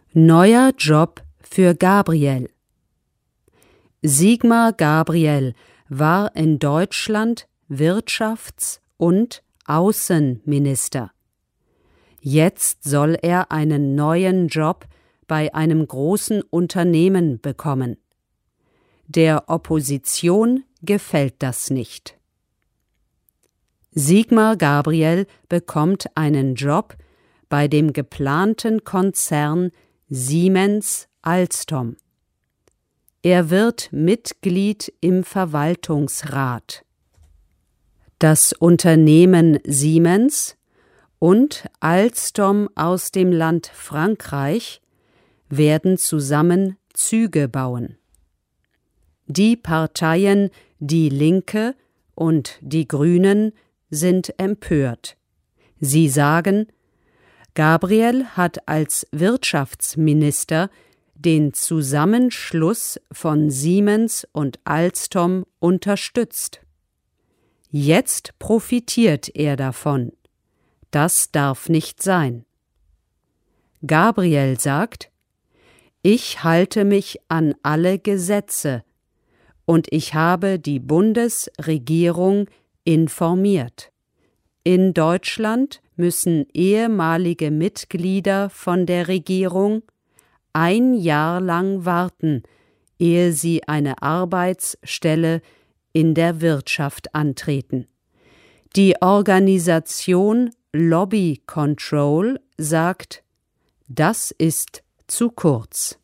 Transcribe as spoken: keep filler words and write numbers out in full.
Neuer Job für Gabriel. Sigmar Gabriel war in Deutschland Wirtschafts- und Außenminister. Jetzt soll er einen neuen Job bei einem großen Unternehmen bekommen. Der Opposition gefällt das nicht. Sigmar Gabriel bekommt einen Job bei dem geplanten Konzern Siemens Alstom. Er wird Mitglied im Verwaltungsrat. Das Unternehmen Siemens und Alstom aus dem Land Frankreich werden zusammen Züge bauen. Die Parteien Die Linke und die Grünen sind empört. Sie sagen, Gabriel hat als Wirtschaftsminister den Zusammenschluss von Siemens und Alstom unterstützt. Jetzt profitiert er davon. Das darf nicht sein. Gabriel sagt, ich halte mich an alle Gesetze und ich habe die Bundesregierung informiert. In Deutschland müssen ehemalige Mitglieder von der Regierung ein Jahr lang warten, ehe sie eine Arbeitsstelle in der Wirtschaft antreten. Die Organisation Lobby Control sagt, das ist zu kurz.